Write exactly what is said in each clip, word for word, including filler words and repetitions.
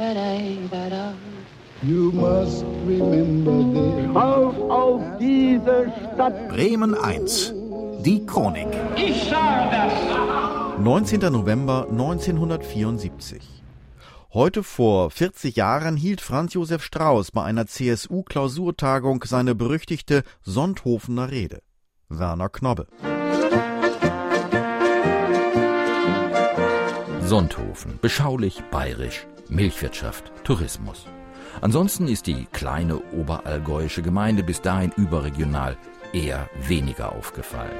You must remember this. Auf, auf diese Stadt! Bremen eins. Die Chronik. Ich sage das! neunzehnter November neunzehnhundertvierundsiebzig. Heute vor vierzig Jahren hielt Franz Josef Strauß bei einer C S U-Klausurtagung seine berüchtigte Sonthofener Rede. Werner Knobbe. Sonthofen, beschaulich, bayerisch, Milchwirtschaft, Tourismus. Ansonsten ist die kleine oberallgäuische Gemeinde bis dahin überregional eher weniger aufgefallen.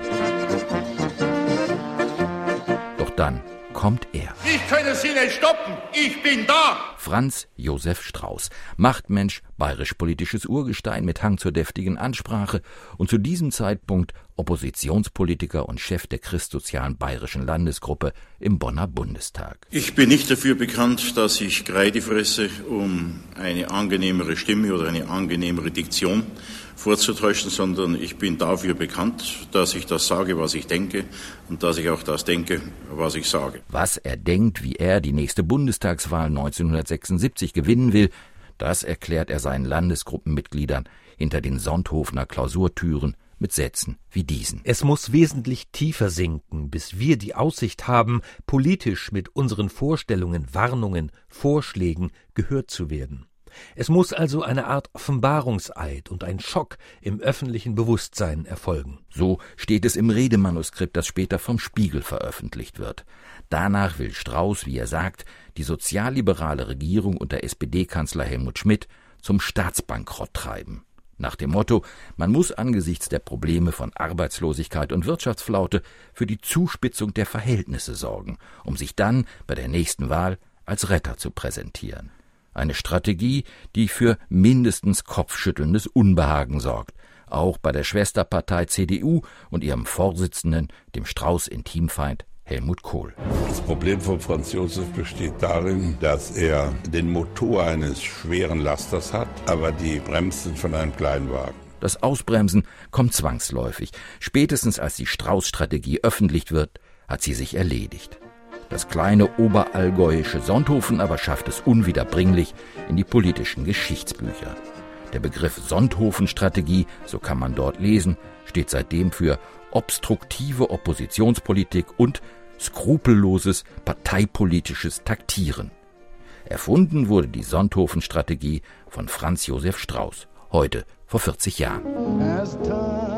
Doch dann kommt er. Ich kann Sie nicht stoppen, ich bin da! Franz Josef Strauß, Machtmensch, bayerisch-politisches Urgestein mit Hang zur deftigen Ansprache und zu diesem Zeitpunkt Oppositionspolitiker und Chef der christsozialen bayerischen Landesgruppe im Bonner Bundestag. Ich bin nicht dafür bekannt, dass ich Kreide fresse, um eine angenehmere Stimme oder eine angenehmere Diktion vorzutäuschen, sondern ich bin dafür bekannt, dass ich das sage, was ich denke und dass ich auch das denke, was ich sage. Was er denkt, wie er die nächste Bundestagswahl neunzehnhundertsechsundsiebzig gewinnen will, das erklärt er seinen Landesgruppenmitgliedern hinter den Sonthofener Klausurtüren mit Sätzen wie diesen. Es muss wesentlich tiefer sinken, bis wir die Aussicht haben, politisch mit unseren Vorstellungen, Warnungen, Vorschlägen gehört zu werden. Es muss also eine Art Offenbarungseid und ein Schock im öffentlichen Bewusstsein erfolgen. So steht es im Redemanuskript, das später vom Spiegel veröffentlicht wird. Danach will Strauß, wie er sagt, die sozialliberale Regierung unter S P D-Kanzler Helmut Schmidt zum Staatsbankrott treiben. Nach dem Motto, man muss angesichts der Probleme von Arbeitslosigkeit und Wirtschaftsflaute für die Zuspitzung der Verhältnisse sorgen, um sich dann bei der nächsten Wahl als Retter zu präsentieren. Eine Strategie, die für mindestens kopfschüttelndes Unbehagen sorgt, auch bei der Schwesterpartei C D U und ihrem Vorsitzenden, dem Strauß-Intimfeind Helmut Kohl. Das Problem von Franz Josef besteht darin, dass er den Motor eines schweren Lasters hat, aber die Bremsen von einem Kleinwagen. Das Ausbremsen kommt zwangsläufig. Spätestens als die Strauß-Strategie öffentlich wird, hat sie sich erledigt. Das kleine oberallgäuische Sonthofen aber schafft es unwiederbringlich in die politischen Geschichtsbücher. Der Begriff Sonthofen-Strategie, so kann man dort lesen, steht seitdem für obstruktive Oppositionspolitik und skrupelloses parteipolitisches Taktieren. Erfunden wurde die Sonthofen-Strategie von Franz Josef Strauß, heute vor vierzig Jahren.